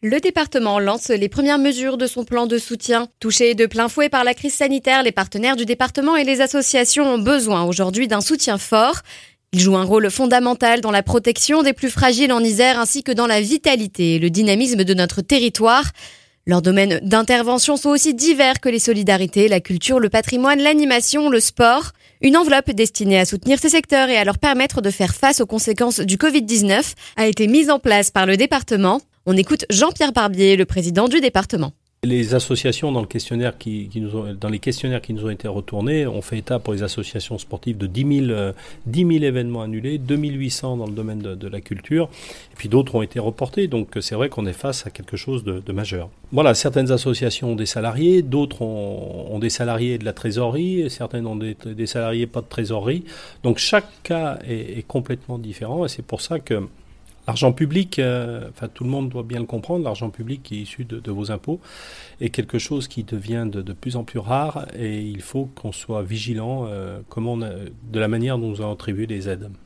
Le département lance les premières mesures de son plan de soutien. Touchés de plein fouet par la crise sanitaire, les partenaires du département et les associations ont besoin aujourd'hui d'un soutien fort. Ils jouent un rôle fondamental dans la protection des plus fragiles en Isère ainsi que dans la vitalité et le dynamisme de notre territoire. Leurs domaines d'intervention sont aussi divers que les solidarités, la culture, le patrimoine, l'animation, le sport. Une enveloppe destinée à soutenir ces secteurs et à leur permettre de faire face aux conséquences du Covid-19 a été mise en place par le département. On écoute Jean-Pierre Barbier, le président du département. Les associations dans les questionnaires qui nous ont été retournés ont fait état pour les associations sportives de 10 000 événements annulés, 2800 dans le domaine de la culture, et puis d'autres ont été reportés. Donc c'est vrai qu'on est face à quelque chose de majeur. Voilà, certaines associations ont des salariés, d'autres ont des salariés et de la trésorerie, certaines ont des salariés pas de trésorerie. Donc chaque cas est complètement différent et c'est pour ça que l'argent public, tout le monde doit bien le comprendre, l'argent public qui est issu de vos impôts est quelque chose qui devient de plus en plus rare et il faut qu'on soit vigilant de la manière dont nous allons attribuer les aides.